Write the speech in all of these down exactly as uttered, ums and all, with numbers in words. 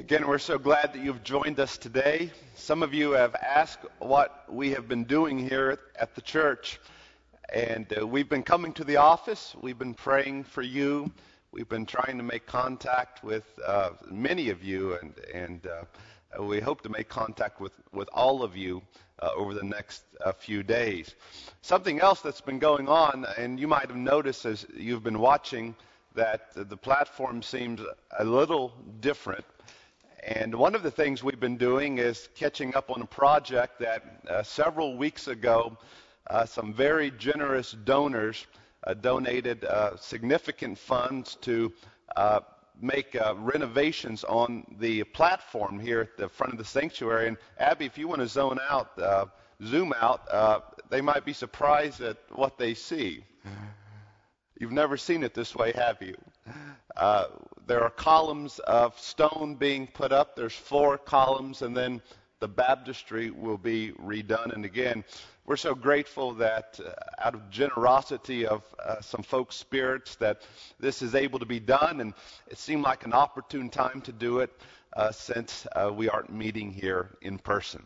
Again, we're so glad that you've joined us today. Some of you have asked what we have been doing here at the church, and uh, we've been coming to the office. We've been praying for you. We've been trying to make contact with uh, many of you, and, and uh, we hope to make contact with, with all of you uh, over the next uh, few days. Something else that's been going on, and you might have noticed as you've been watching, that the platform seems a little different. And one of the things we've been doing is catching up on a project that uh, several weeks ago, uh, some very generous donors uh, donated uh, significant funds to uh, make uh, renovations on the platform here at the front of the sanctuary. And Abby, if you want to zone out, uh, zoom out, uh, they might be surprised at what they see. You've never seen it this way, have you? Uh, there are columns of stone being put up. There's four columns, and then the baptistry will be redone. And again, we're so grateful that uh, out of generosity of uh, some folks' spirits that this is able to be done. And it seemed like an opportune time to do it uh, since uh, we aren't meeting here in person.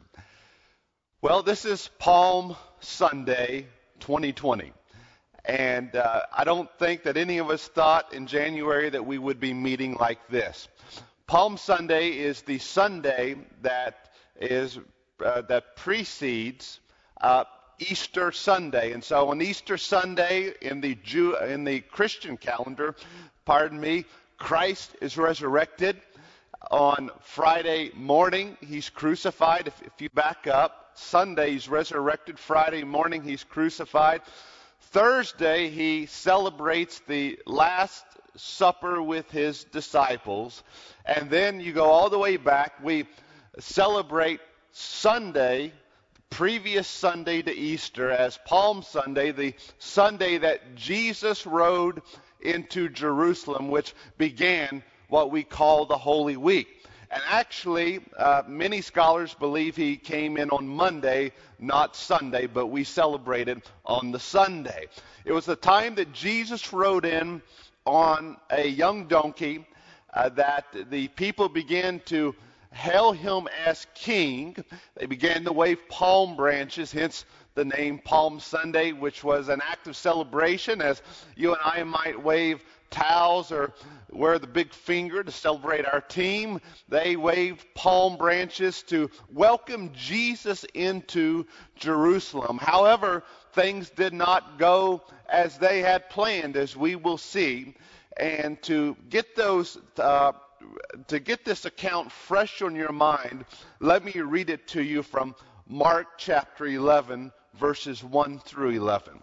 Well, this is Palm Sunday twenty twenty. And uh, I don't think that any of us thought in January that we would be meeting like this. Palm Sunday is the Sunday that is uh, that precedes uh, Easter Sunday. And so on Easter Sunday in the Jew in the Christian calendar, pardon me, Christ is resurrected. On Friday morning, he's crucified. If, if you back up, Sunday he's resurrected. Friday morning he's crucified. Thursday, he celebrates the Last Supper with his disciples. And then you go all the way back. We celebrate Sunday, previous Sunday to Easter, as Palm Sunday, the Sunday that Jesus rode into Jerusalem, which began what we call the Holy Week. And actually, uh, many scholars believe he came in on Monday, not Sunday, but we celebrated on the Sunday. It was the time that Jesus rode in on a young donkey uh, that the people began to hail him as king. They began to wave palm branches, hence the name Palm Sunday, which was an act of celebration, as you and I might wave towels or wear the big finger to celebrate our team. They waved palm branches to welcome Jesus into Jerusalem. However, things did not go as they had planned, as we will see. And to get those, uh, to get this account fresh on your mind, let me read it to you from Mark chapter eleven, verses one through eleven.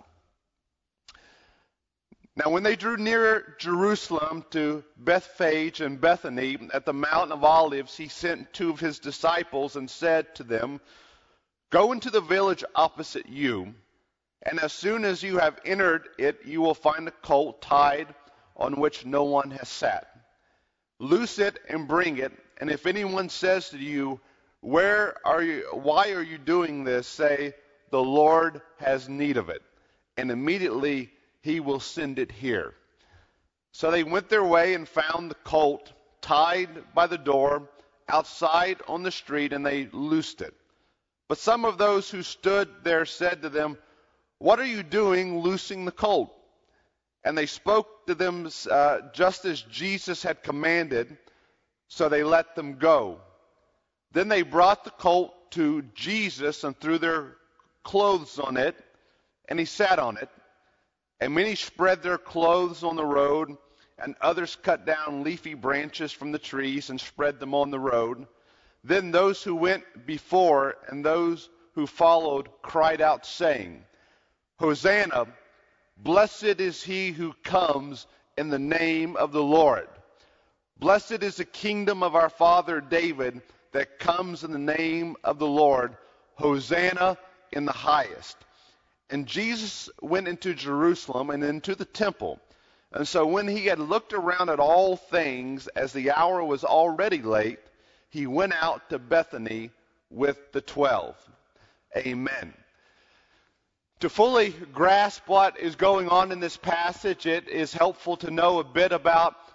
Now, when they drew near Jerusalem to Bethphage and Bethany at the Mount of Olives, he sent two of his disciples and said to them, "Go into the village opposite you, and as soon as you have entered it, you will find a colt tied on which no one has sat. Loose it and bring it, and if anyone says to you, 'Where are you? Why are you doing this?' say, 'The Lord has need of it,' and immediately he will send it here." So they went their way and found the colt tied by the door outside on the street, and they loosed it. But some of those who stood there said to them, "What are you doing loosing the colt?" And they spoke to them uh, just as Jesus had commanded, so they let them go. Then they brought the colt to Jesus and threw their clothes on it, and he sat on it. And many spread their clothes on the road, and others cut down leafy branches from the trees and spread them on the road. Then those who went before and those who followed cried out, saying, "Hosanna, blessed is he who comes in the name of the Lord. Blessed is the kingdom of our father David that comes in the name of the Lord. Hosanna in the highest." And Jesus went into Jerusalem and into the temple. And so when he had looked around at all things, as the hour was already late, he went out to Bethany with the twelve. Amen. To fully grasp what is going on in this passage, it is helpful to know a bit about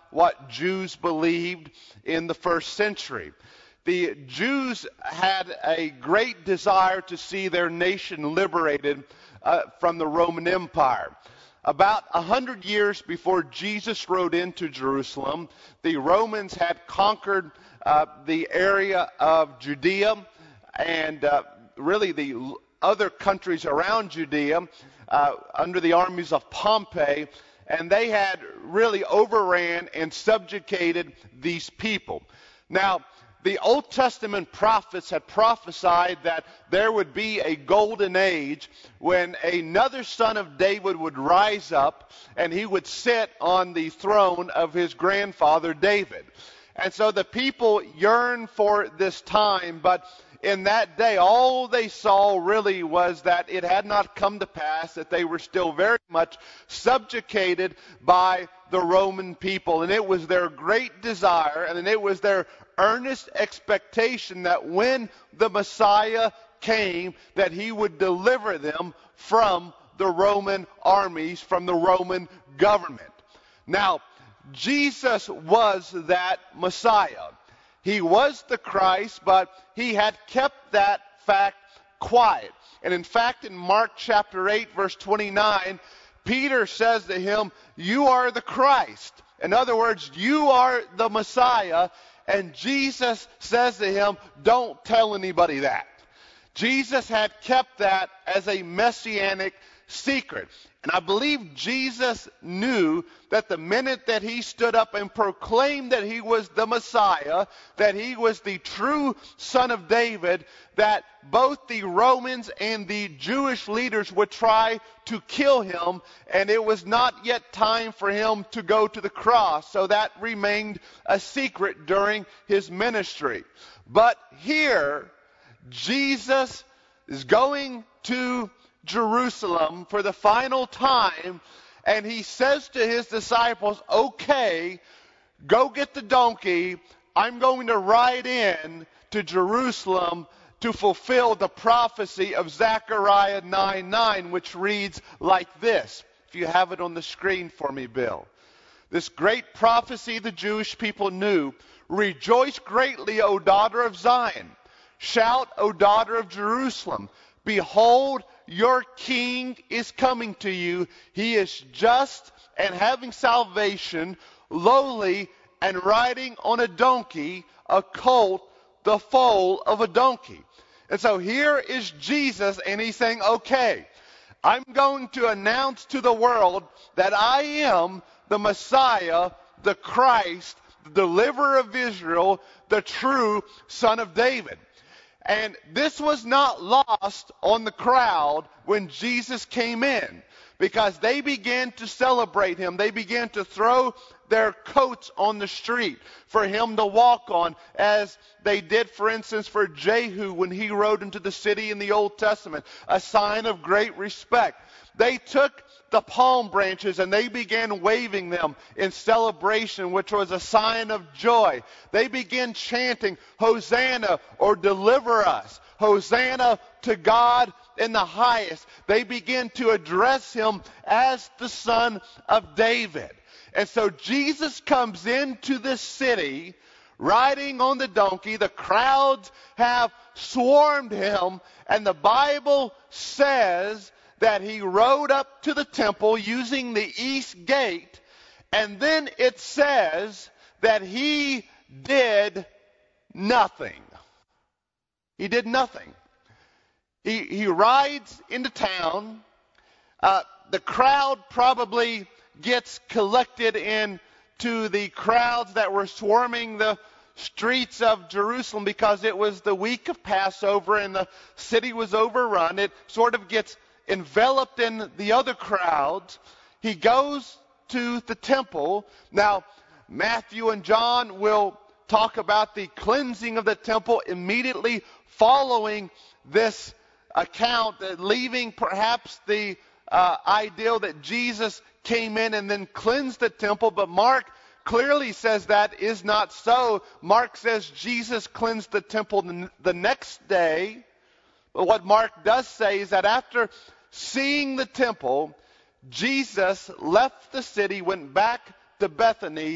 what Jews believed in the first century. The Jews had a great desire to see their nation liberated uh, from the Roman Empire. About a hundred years before Jesus rode into Jerusalem, the Romans had conquered uh, the area of Judea and uh, really the other countries around Judea uh, under the armies of Pompey, and they had really overran and subjugated these people. Now, the Old Testament prophets had prophesied that there would be a golden age when another son of David would rise up and he would sit on the throne of his grandfather David. And so the people yearned for this time, but in that day, all they saw really was that it had not come to pass, that they were still very much subjugated by the Roman people. And it was their great desire, and it was their earnest expectation that when the Messiah came, that he would deliver them from the Roman armies, from the Roman government. Now, Jesus was that Messiah. He was the Christ, but he had kept that fact quiet. And in fact, in Mark chapter eight, verse twenty-nine, Peter says to him, "You are the Christ." In other words, you are the Messiah. And Jesus says to him, "Don't tell anybody that." Jesus had kept that as a messianic secret. And I believe Jesus knew that the minute that he stood up and proclaimed that he was the Messiah, that he was the true Son of David, that both the Romans and the Jewish leaders would try to kill him, and it was not yet time for him to go to the cross. So that remained a secret during his ministry. But here, Jesus is going to Jerusalem for the final time, and he says to his disciples, "Okay, go get the donkey. I'm going to ride in to Jerusalem to fulfill the prophecy of Zechariah nine nine, which reads like this." If you have it on the screen for me, Bill. This great prophecy the Jewish people knew: "Rejoice greatly, O daughter of Zion. Shout, O daughter of Jerusalem. Behold, your king is coming to you. He is just and having salvation, lowly and riding on a donkey, a colt, the foal of a donkey." And so here is Jesus, and he's saying, "Okay, I'm going to announce to the world that I am the Messiah, the Christ, the deliverer of Israel, the true Son of David." And this was not lost on the crowd when Jesus came in, because they began to celebrate him. They began to throw their coats on the street for him to walk on, as they did, for instance, for Jehu when he rode into the city in the Old Testament, a sign of great respect. They took the palm branches and they began waving them in celebration, which was a sign of joy. They began chanting, "Hosanna," or "Deliver us." Hosanna to God in the highest. They began to address him as the Son of David. And so Jesus comes into this city riding on the donkey. The crowds have swarmed him, and the Bible says that he rode up to the temple using the east gate, and then it says that he did nothing. He did nothing. He, he rides into town. Uh, the crowd probably gets collected into the crowds that were swarming the streets of Jerusalem because it was the week of Passover and the city was overrun. It sort of gets enveloped in the other crowds. He goes to the temple. Now, Matthew and John will talk about the cleansing of the temple immediately following this account, leaving perhaps the uh, ideal that Jesus came in and then cleansed the temple. But Mark clearly says that is not so. Mark says Jesus cleansed the temple the next day. But what Mark does say is that after seeing the temple, Jesus left the city, went back to Bethany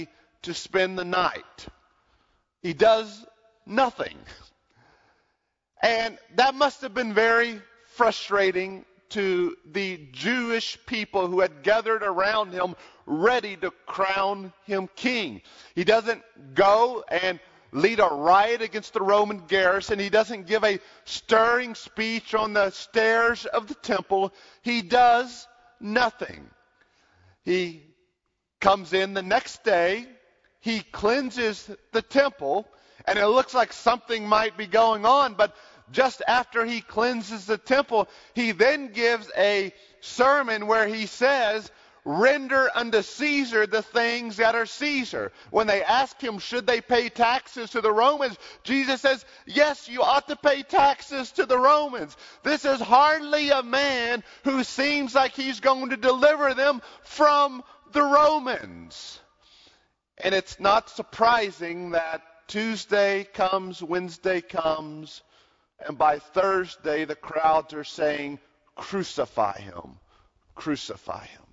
to spend the night. He does nothing. And that must have been very frustrating to the Jewish people who had gathered around him ready to crown him king. He doesn't go and lead a riot against the Roman garrison. He doesn't give a stirring speech on the stairs of the temple. He does nothing. He comes in the next day. He cleanses the temple, and it looks like something might be going on, but just after he cleanses the temple, he then gives a sermon where he says, render unto Caesar the things that are Caesar. When they ask him, should they pay taxes to the Romans, Jesus says, yes, you ought to pay taxes to the Romans. This is hardly a man who seems like he's going to deliver them from the Romans. And it's not surprising that Tuesday comes, Wednesday comes, and by Thursday the crowds are saying, crucify him, crucify him.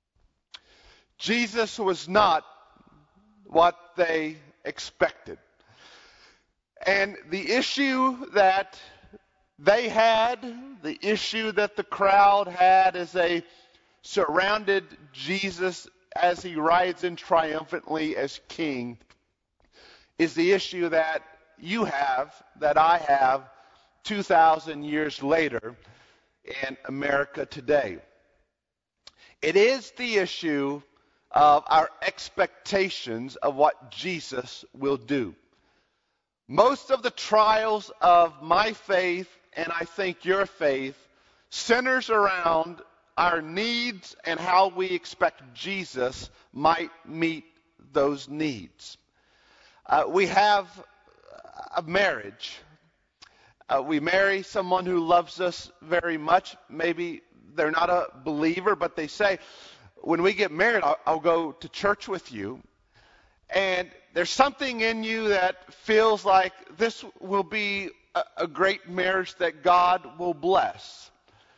Jesus was not what they expected. And the issue that they had, the issue that the crowd had as they surrounded Jesus as he rides in triumphantly as king, is the issue that you have, that I have, two thousand years later in America today. It is the issue of our expectations of what Jesus will do. Most of the trials of my faith, and I think your faith, centers around our needs and how we expect Jesus might meet those needs. Uh, we have a marriage. Uh, we marry someone who loves us very much. Maybe they're not a believer, but they say, when we get married, I'll, I'll go to church with you. And there's something in you that feels like this will be a, a great marriage that God will bless.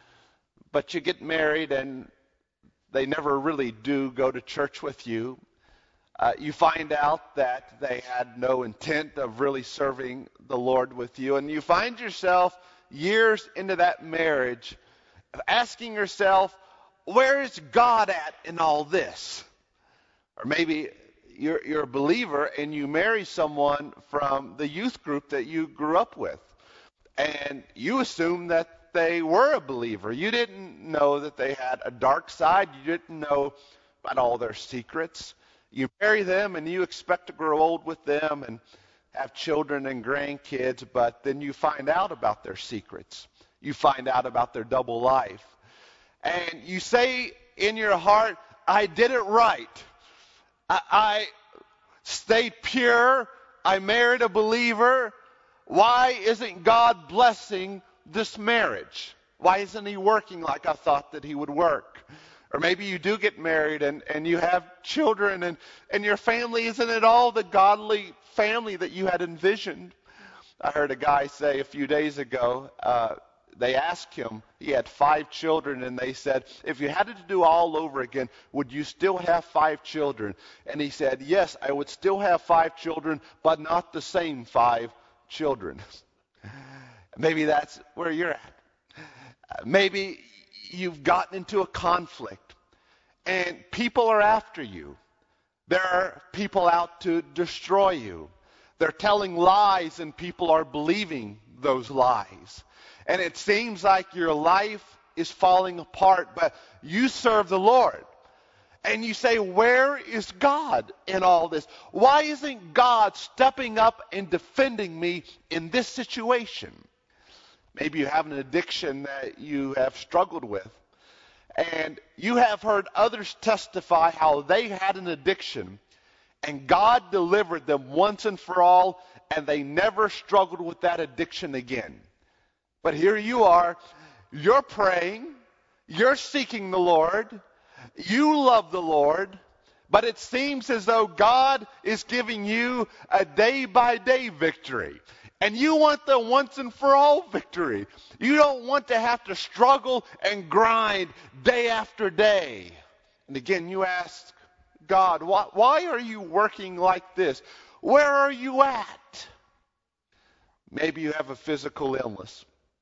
But you get married and they never really do go to church with you. Uh, you find out that they had no intent of really serving the Lord with you. And you find yourself years into that marriage asking yourself, where is God at in all this? Or maybe you're, you're a believer and you marry someone from the youth group that you grew up with. And you assume that they were a believer. You didn't know that they had a dark side. You didn't know about all their secrets. You marry them and you expect to grow old with them and have children and grandkids, but then you find out about their secrets. You find out about their double life. And you say in your heart, I did it right. I, I stayed pure. I married a believer. Why isn't God blessing this marriage? Why isn't he working like I thought that he would work? Or maybe you do get married and, and you have children and, and your family isn't at all the godly family that you had envisioned. I heard a guy say a few days ago, uh, they asked him, he had five children, and they said, if you had to do all over again, would you still have five children? And he said, yes, I would still have five children, but not the same five children. Maybe that's where you're at. Maybe you've gotten into a conflict and people are after you. There are people out to destroy you. They're telling lies and people are believing those lies. And it seems like your life is falling apart, but you serve the Lord. And you say, where is God in all this? Why isn't God stepping up and defending me in this situation? Maybe you have an addiction that you have struggled with. And you have heard others testify how they had an addiction and God delivered them once and for all, and they never struggled with that addiction again. But here you are, you're praying, you're seeking the Lord, you love the Lord, but it seems as though God is giving you a day-by-day victory. And you want the once and for all victory. You don't want to have to struggle and grind day after day. And again, you ask God? Why, why are you working like this? Where are you at? Maybe you have a physical illness.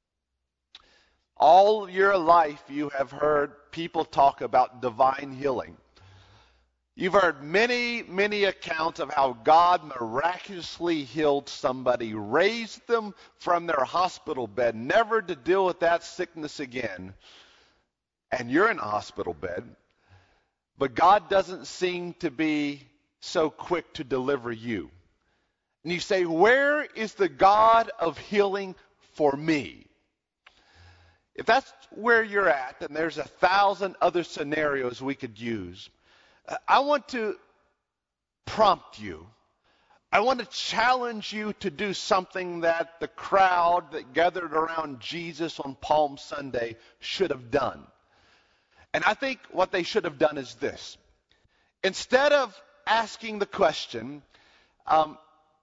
All your life you have heard people talk about divine healing. You've heard many, many accounts of how God miraculously healed somebody, raised them from their hospital bed, never to deal with that sickness again. And you're in a hospital bed, but God doesn't seem to be so quick to deliver you. And you say, where is the God of healing for me? If that's where you're at, then there's a thousand other scenarios we could use. I want to prompt you. I want to challenge you to do something that the crowd that gathered around Jesus on Palm Sunday should have done. And I think what they should have done is this. Instead of asking the question, um,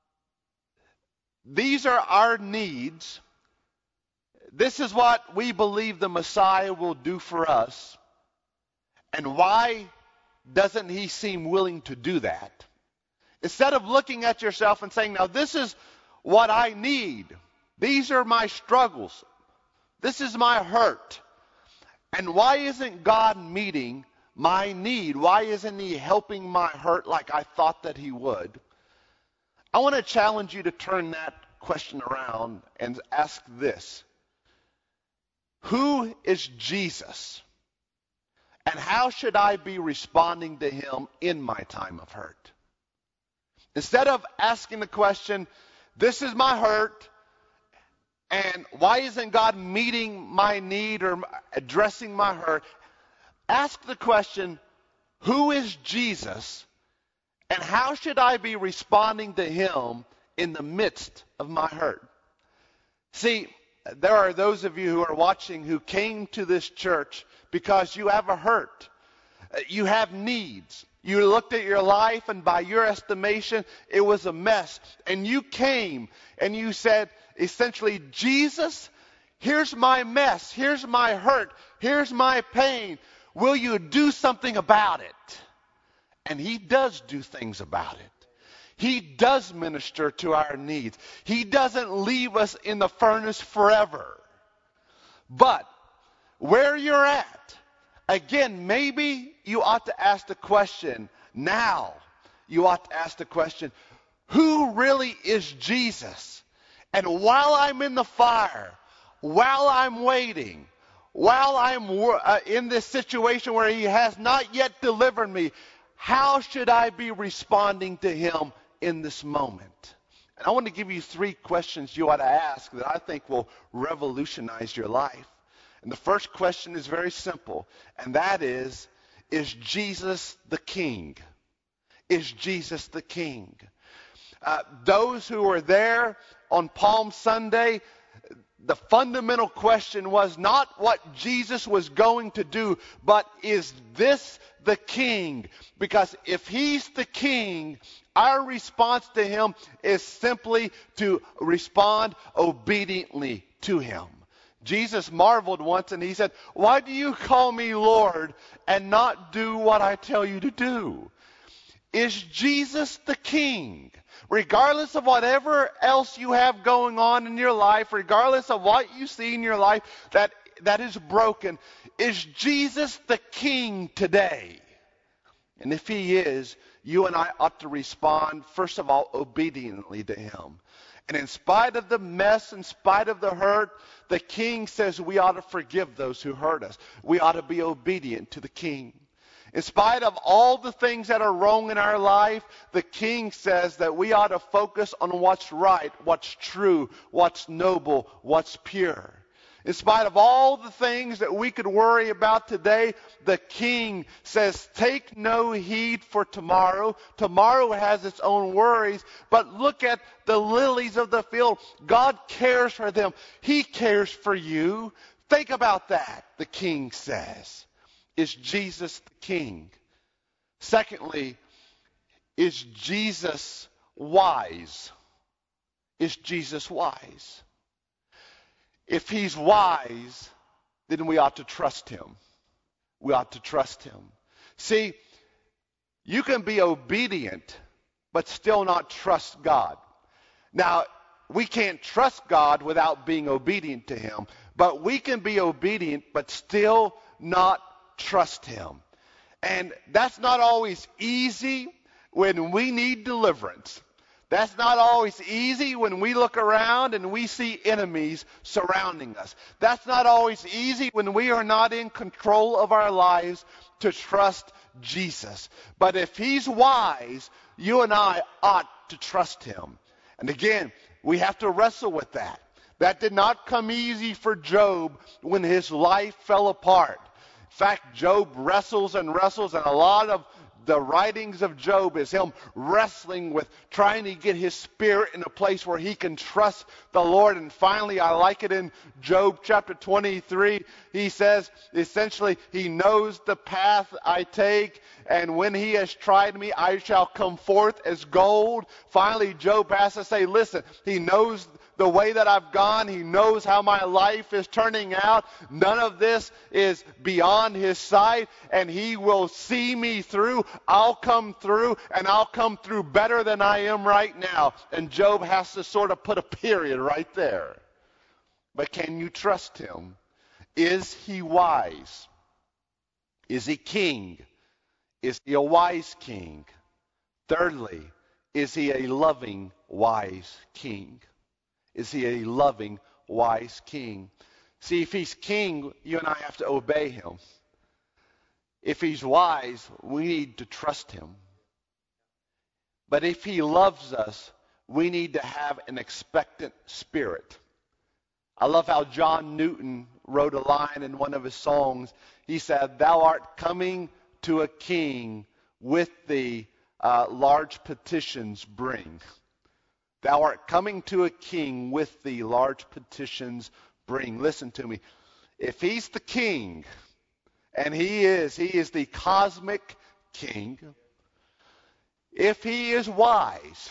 these are our needs. This is what we believe the Messiah will do for us. And why doesn't he seem willing to do that? Instead of looking at yourself and saying, now this is what I need. These are my struggles. This is my hurt. And why isn't God meeting my need? Why isn't he helping my hurt like I thought that he would? I want to challenge you to turn that question around and ask this. Who is Jesus? And how should I be responding to him in my time of hurt? Instead of asking the question, this is my hurt, and why isn't God meeting my need or addressing my hurt? Ask the question, who is Jesus? And how should I be responding to him in the midst of my hurt? See, there are those of you who are watching who came to this church because you have a hurt. You have needs. You looked at your life, and by your estimation, it was a mess. And you came and you said, essentially, Jesus, here's my mess. Here's my hurt. Here's my pain. Will you do something about it? And he does do things about it. He does minister to our needs. He doesn't leave us in the furnace forever. But where you're at, again, maybe you ought to ask the question now. You ought to ask the question, who really is Jesus? And while I'm in the fire, while I'm waiting, while I'm uh, in this situation where he has not yet delivered me, how should I be responding to him in this moment? And I want to give you three questions you ought to ask that I think will revolutionize your life. And the first question is very simple, and that is, is Jesus the King? Is Jesus the King? Uh, those who were there on Palm Sunday, the fundamental question was not what Jesus was going to do, but is this the King? Because if he's the King, our response to him is simply to respond obediently to him. Jesus marveled once and he said, why do you call me Lord and not do what I tell you to do? Is Jesus the King? Regardless of whatever else you have going on in your life, regardless of what you see in your life that, that is broken, is Jesus the King today? And if he is, you and I ought to respond, first of all, obediently to him. And in spite of the mess, in spite of the hurt, the King says we ought to forgive those who hurt us. We ought to be obedient to the King. In spite of all the things that are wrong in our life, the King says that we ought to focus on what's right, what's true, what's noble, what's pure. In spite of all the things that we could worry about today, the King says, take no heed for tomorrow. Tomorrow has its own worries, but look at the lilies of the field. God cares for them. He cares for you. Think about that, the King says. Is Jesus the King? Secondly, is Jesus wise? Is Jesus wise? If he's wise, then we ought to trust him. We ought to trust him. See, You can be obedient, but still not trust God. Now, we can't trust God without being obedient to him, but we can be obedient, but still not trust him. And that's not always easy when we need deliverance. That's not always easy when we look around and we see enemies surrounding us. That's not always easy when we are not in control of our lives to trust Jesus. But if he's wise, you and I ought to trust him. And again, we have to wrestle with that. That did not come easy for Job when his life fell apart. In fact, Job wrestles and wrestles, and a lot of the writings of Job is him wrestling with trying to get his spirit in a place where he can trust the Lord. And finally, I like it in Job chapter twenty-three. He says, essentially, he knows the path I take, and when he has tried me, I shall come forth as gold. Finally, Job has to say, listen, he knows the way that I've gone. He knows how my life is turning out. None of this is beyond his sight, and he will see me through. I'll come through, and I'll come through better than I am right now. And Job has to sort of put a period right there. But can you trust him? Is he wise? Is he king? Is he a wise king? Thirdly, is he a loving, wise king? Is he a loving, wise king? See, if he's king, you and I have to obey him. If he's wise, we need to trust him. But if he loves us, we need to have an expectant spirit. I love how John Newton wrote a line in one of his songs. He said, "Thou art coming to a king, with thee uh, large petitions bring." Thou art coming to a king, with thee large petitions bring. Listen to me. If he's the king, and he is, he is the cosmic king. If he is wise,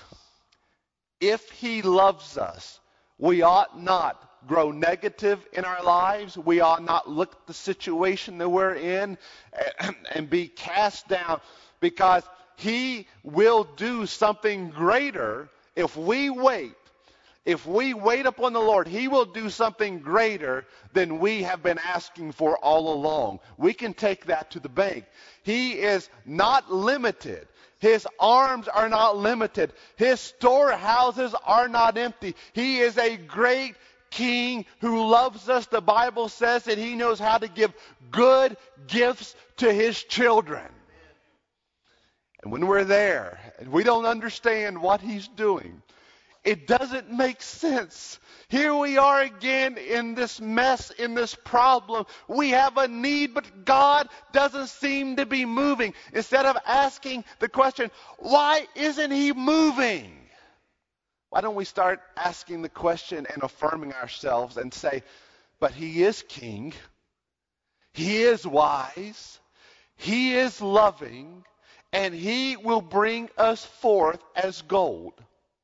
if he loves us, we ought not grow negative in our lives. We ought not look at the situation that we're in and, and be cast down, because he will do something greater. If we wait, if we wait upon the Lord, he will do something greater than we have been asking for all along. We can take that to the bank. He is not limited. His arms are not limited. His storehouses are not empty. He is a great king who loves us. The Bible says that he knows how to give good gifts to his children. And when we're there and we don't understand what he's doing, it doesn't make sense. Here we are again in this mess, in this problem. We have a need, but God doesn't seem to be moving. Instead of asking the question, why isn't he moving? Why don't we start asking the question and affirming ourselves and say, but he is king. He is wise. He is loving. And he will bring us forth as gold.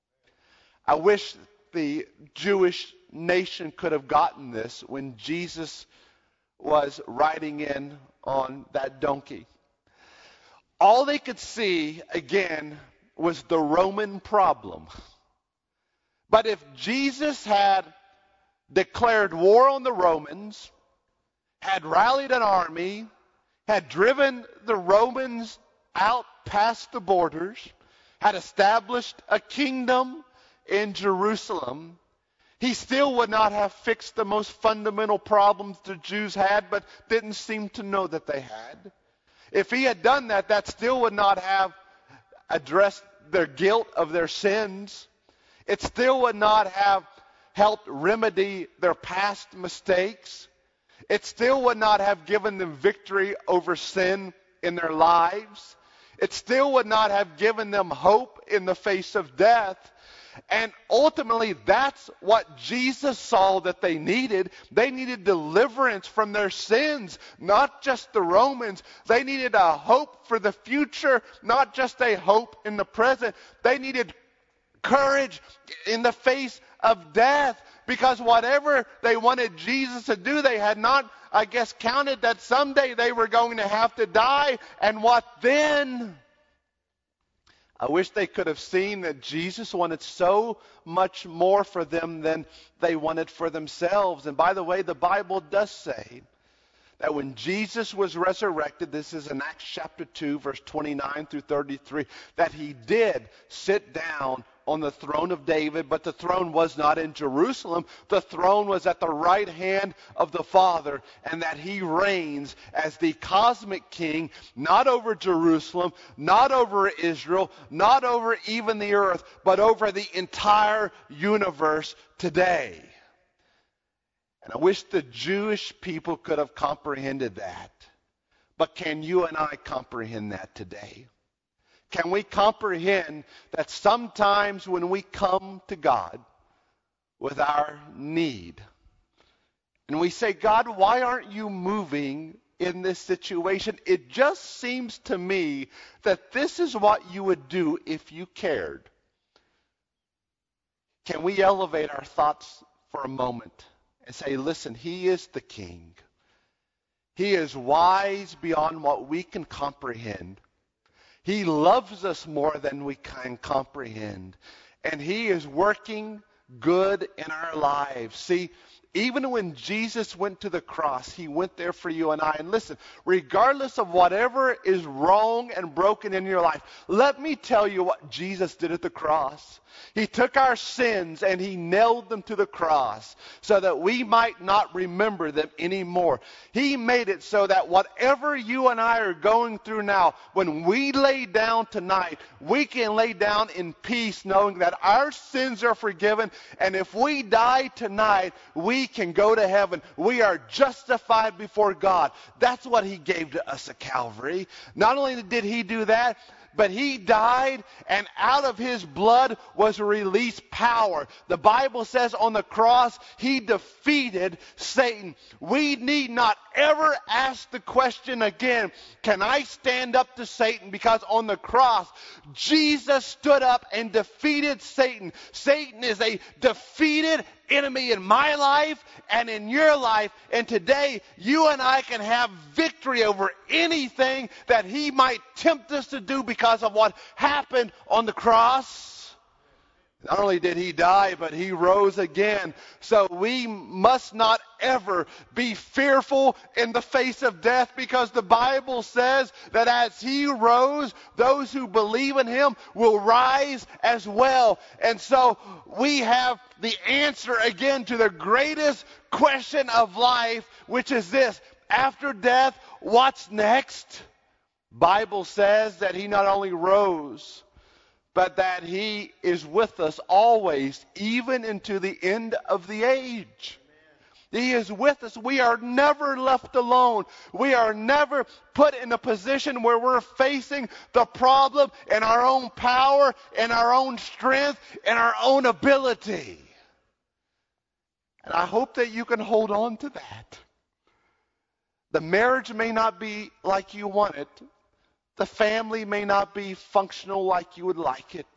I wish the Jewish nation could have gotten this when Jesus was riding in on that donkey. All they could see, again, was the Roman problem. But if Jesus had declared war on the Romans, had rallied an army, had driven the Romans out past the borders, had established a kingdom in Jerusalem, he still would not have fixed the most fundamental problems the Jews had, but didn't seem to know that they had. If he had done that, that still would not have addressed their guilt of their sins. It still would not have helped remedy their past mistakes. It still would not have given them victory over sin in their lives. It still would not have given them hope in the face of death. And ultimately, that's what Jesus saw that they needed. They needed deliverance from their sins, not just the Romans. They needed a hope for the future, not just a hope in the present. They needed courage in the face of death, because whatever they wanted Jesus to do, they had not, I guess, counted that someday they were going to have to die. And what then? I wish they could have seen that Jesus wanted so much more for them than they wanted for themselves. And by the way, the Bible does say that when Jesus was resurrected, this is in Acts chapter two, verse twenty-nine through thirty-three, that he did sit down on the throne of David, but the throne was not in Jerusalem. The throne was at the right hand of the Father, and that he reigns as the cosmic king, not over Jerusalem, not over Israel, not over even the earth, but over the entire universe today. And I wish the Jewish people could have comprehended that. But can you and I comprehend that today? Can we comprehend that sometimes when we come to God with our need, and we say, God, why aren't you moving in this situation? It just seems to me that this is what you would do if you cared. Can we elevate our thoughts for a moment and say, listen, he is the king. He is wise beyond what we can comprehend. He loves us more than we can comprehend. And he is working good in our lives. See, even when Jesus went to the cross, he went there for you and I. And listen, regardless of whatever is wrong and broken in your life, let me tell you what Jesus did at the cross. He took our sins and he nailed them to the cross so that we might not remember them anymore. He made it so that whatever you and I are going through now, when we lay down tonight, we can lay down in peace knowing that our sins are forgiven. And if we die tonight, we can go to heaven. We are justified before God. That's what he gave to us at Calvary. Not only did he do that, but he died, and out of his blood was released power. The Bible says on the cross, he defeated Satan. We need not ever ask the question again, can I stand up to Satan? Because on the cross, Jesus stood up and defeated Satan. Satan is a defeated enemy in my life and in your life. And today, you and I can have victory over anything that he might tempt us to do because of what happened on the cross. Not only did he die, but he rose again. So we must not ever be fearful in the face of death, because the Bible says that as he rose, those who believe in him will rise as well. And so we have the answer again to the greatest question of life, which is this: after death, what's next? Bible says that he not only rose, but that he is with us always, even into the end of the age. He is with us. We are never left alone. We are never put in a position where we're facing the problem in our own power, in our own strength, in our own ability. And I hope that you can hold on to that. The marriage may not be like you want it. The family may not be functional like you would like it.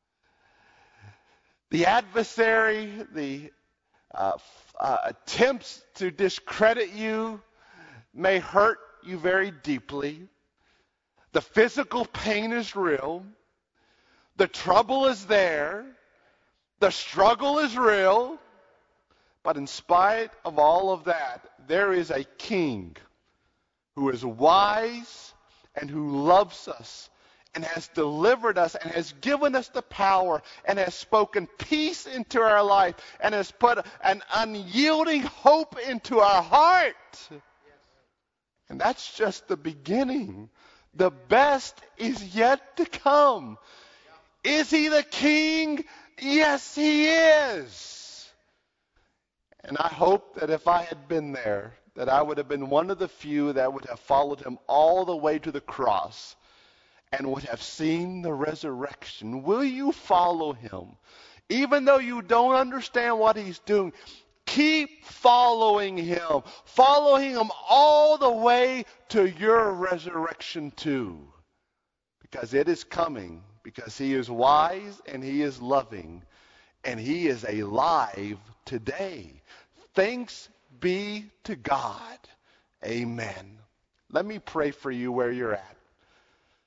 The adversary, the uh, uh, attempts to discredit you may hurt you very deeply. The physical pain is real. The trouble is there. The struggle is real. But in spite of all of that, there is a king who is wise and who loves us and has delivered us and has given us the power and has spoken peace into our life and has put an unyielding hope into our heart. Yes. And that's just the beginning. The best is yet to come. Yeah. Is he the king? Yes, he is. And I hope that if I had been there, that I would have been one of the few that would have followed him all the way to the cross and would have seen the resurrection. Will you follow him? Even though you don't understand what he's doing, keep following him. Follow him all the way to your resurrection too. Because it is coming. Because he is wise and he is loving. And he is alive today. Thanks be to God. Amen. Let me pray for you where you're at.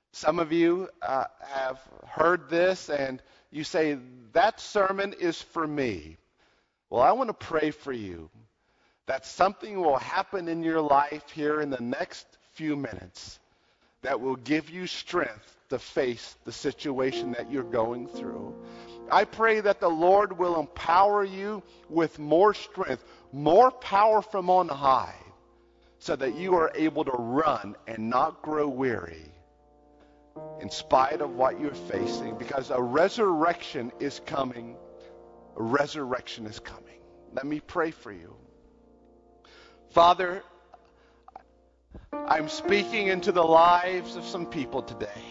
Some of you uh, have heard this and you say, that sermon is for me. Well, I want to pray for you that something will happen in your life here in the next few minutes that will give you strength to face the situation that you're going through. I pray that the Lord will empower you with more strength, more power from on high, so that you are able to run and not grow weary in spite of what you're facing, because a resurrection is coming. A resurrection is coming. Let me pray for you. Father, I'm speaking into the lives of some people today.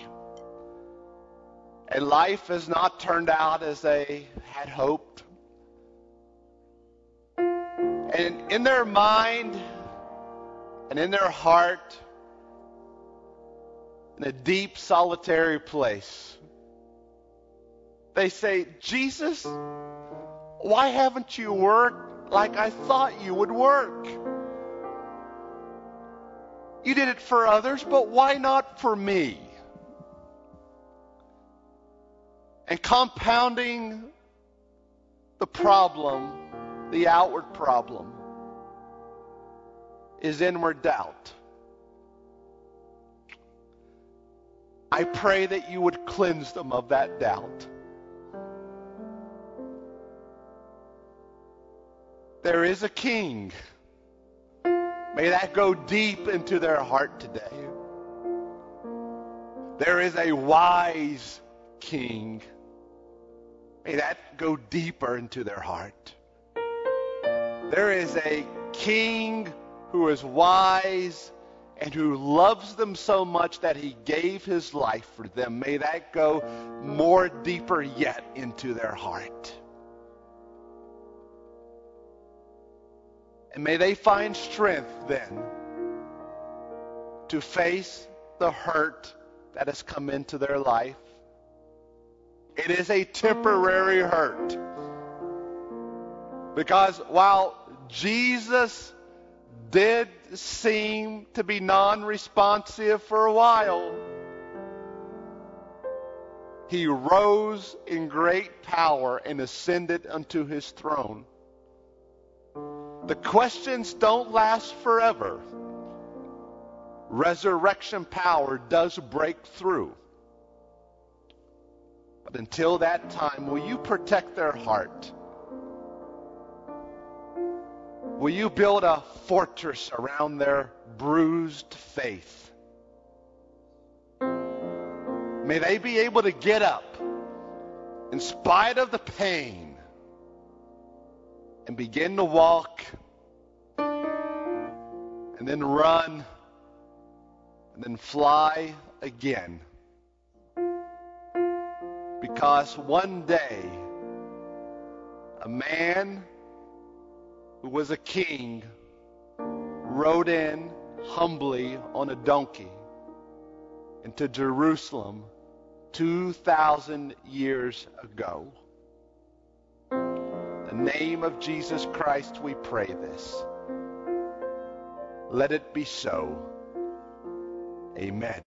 And life has not turned out as they had hoped. And in their mind and in their heart, in a deep solitary place, they say, Jesus, why haven't you worked like I thought you would work? You did it for others, but why not for me? And compounding the problem, the outward problem, is inward doubt. I pray that you would cleanse them of that doubt. There is a king. May that go deep into their heart today. There is a wise king. May that go deeper into their heart. There is a king who is wise and who loves them so much that he gave his life for them. May that go more deeper yet into their heart. And may they find strength then to face the hurt that has come into their life. It is a temporary hurt. Because while Jesus did seem to be non-responsive for a while, he rose in great power and ascended unto his throne. The questions don't last forever. Resurrection power does break through. But until that time, will you protect their heart? Will you build a fortress around their bruised faith? May they be able to get up in spite of the pain and begin to walk and then run and then fly again. Because one day, a man who was a king rode in humbly on a donkey into Jerusalem two thousand years ago. In the name of Jesus Christ, we pray this. Let it be so. Amen.